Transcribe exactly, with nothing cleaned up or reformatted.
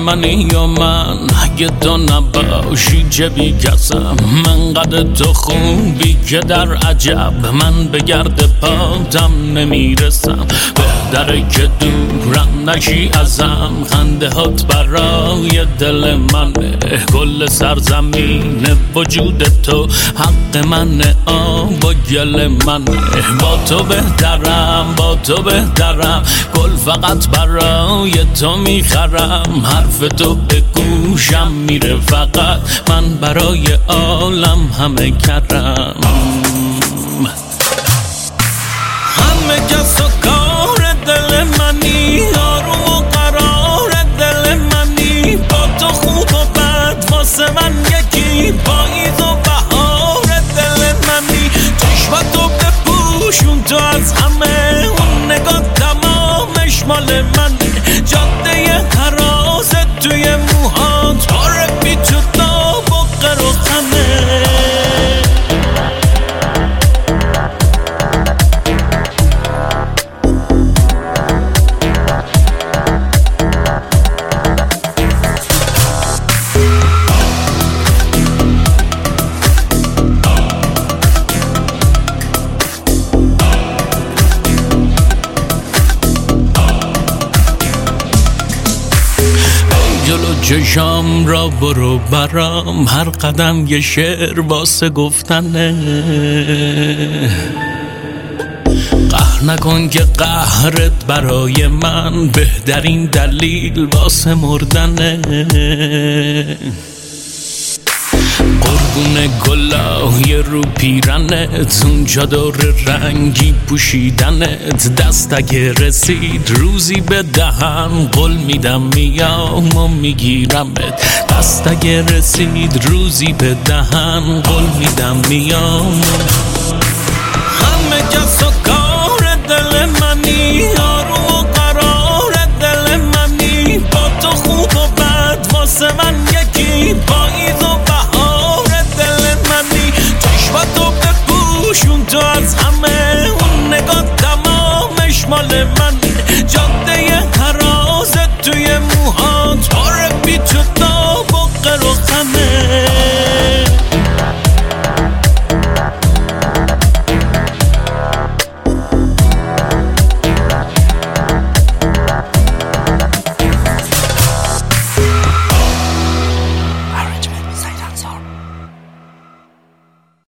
منی یا من، اگه تو نباشی چه بی کسم. من قد تو خوبی که در عجب، من به گرد پاتم نمیرسم. بهتره که دورم نشی ازم، خنده هات برای دل منه. کل سرزمین وجود تو حق منه، آب و گل منه. با تو بهترم، با تو بهترم، گل فقط برای تو میخرم. حرف تو به گوشم میره فقط، من برای عالم همه کرم. همه کس و کار دل منی، آروم و قرار دل منی. با تو خوب و بد واسه من یکی، پاییز و بهار دل منی. چشمتو بپوشون تو از همه، اون نگاه تمامش مال منه. جاده هراز توی موهات، باره بی تو داب و قر و خمه. جلو چشام را برو برام، هر قدم یه شعر واسه گفتنه. قهر نکن که قهرت برای من بهترین دلیل واسه مردنه. قربون گلای رو پیرنت، اون چادر رنگی پوشیدنت. دست اگه رسید روزی به دهن، قول میدم میام و میگیرمت. دست اگه رسید روزی به دهن، قول میدم میام. همه کس